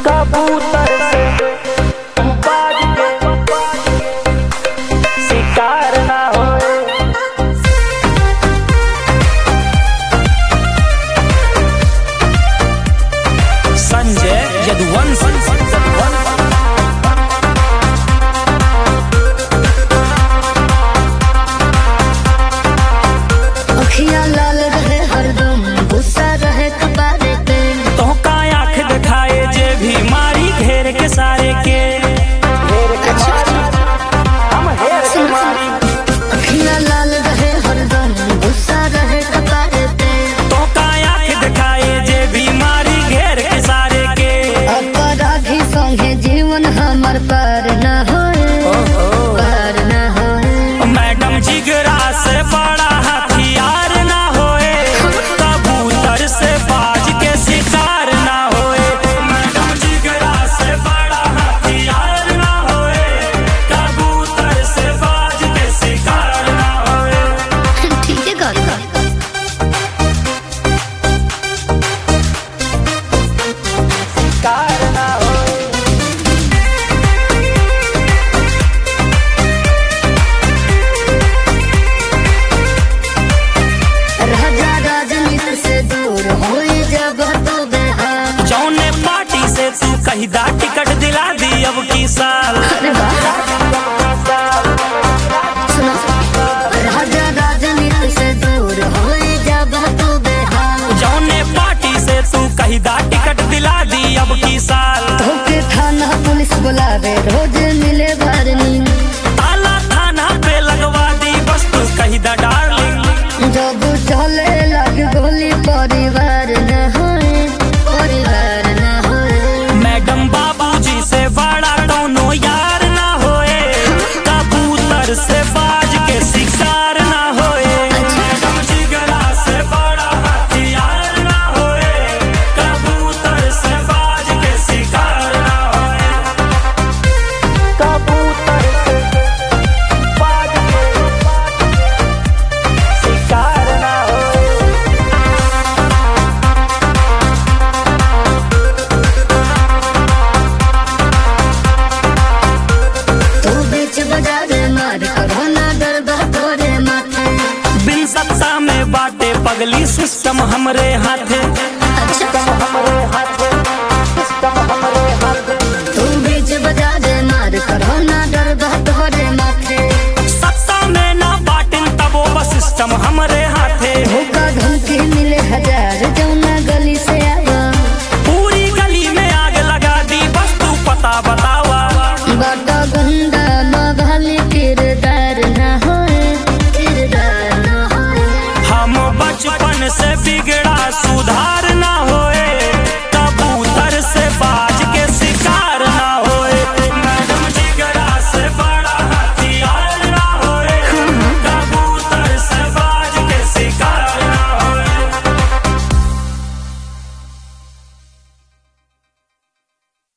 कबूतर से बाज के शिकार ना होए। संजय यदुवंशी अखियां लाल रहे हरदम, गुस्सा रहे कपारे पे। तो का आँख दिखाए जे भी मारी घेर के सारे के अखियां लाल रहे हरदम, गुस्सा रहे कपारे पे। तो का आँख दिखाए जे भी मारी घेर के सारे के। अपराधी संगे जीवन हमर पार न होए, पार न होए। मैडम जिगरा से बड़ा हथियार ना होए, कबूतर से बाज के शिकार ना होए। मैडम जिगरा से बड़ा हथियार ना होए, कबूतर से बाज के शिकार ना होए। ठीक है गौर शिकार ना होए। राजा राजनीति से दूर होए जब तो बेहाल। जौने पार्टी से तू कही दा टिकट दिला दी अब की साल। अरे वाह, सुनो, राजा राजनीति से दूर होए जब तो बेहाल। जौने पार्टी से तू कही दा टिकट दिला दी अब की साल। धोखे थाना पुलिस बुलावे रोज